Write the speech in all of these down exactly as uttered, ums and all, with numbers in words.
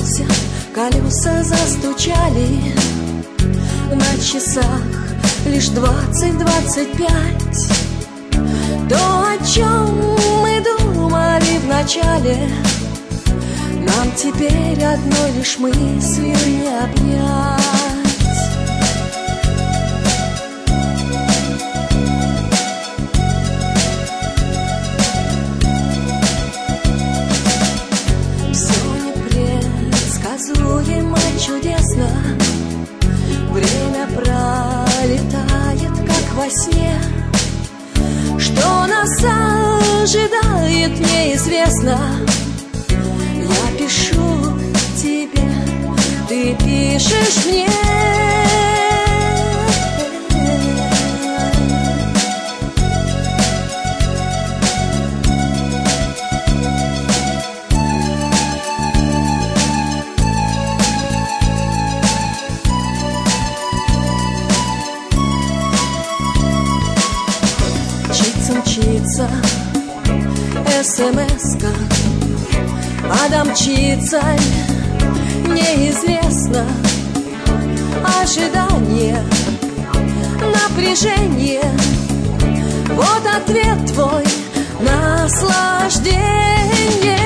вернулся, колеса застучали. На часах лишь двадцать двадцать пять. То, о чем мы думали вначале, нам теперь одной лишь мыслью не обнять. Предсказуемо, чудесно, время пролетает, как во сне. Что нас ожидает, неизвестно. Я пишу тебе, ты пишешь мне. Мчится СМС-ка, а домчится неизвестно. Ожидание, напряжение, вот ответ твой, наслаждение.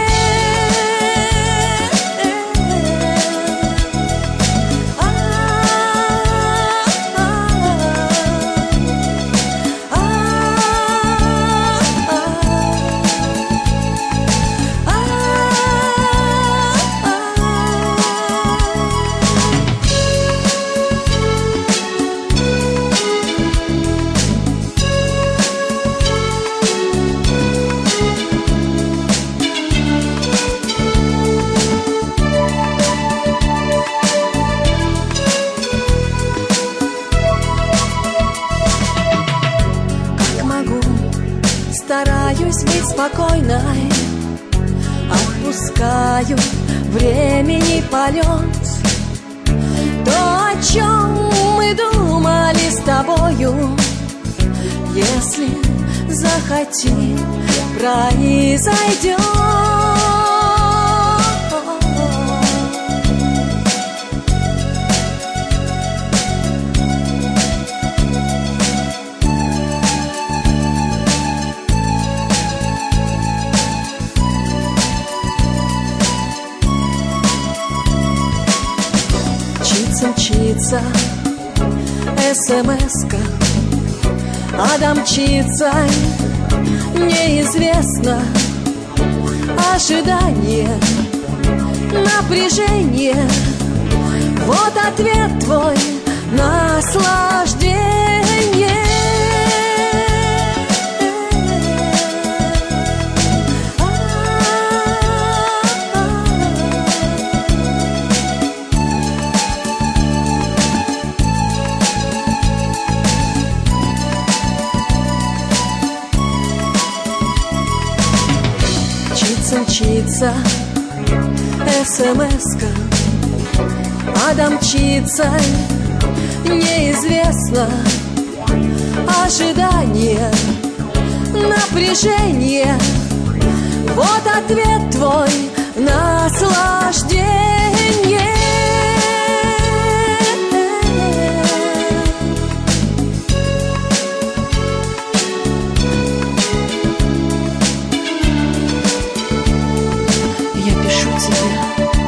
Стараюсь быть спокойной, отпускаю времени полет. То, о чем мы думали с тобою, если захотим, произойдет. Мчится СМС-ка, а домчится неизвестно. Ожидание, напряжение, вот ответ твой, наслаждение. Мчится СМС-ка, а домчится неизвестно. Ожидание, напряжение, вот ответ твой, наслаждение. Я пишу тебе,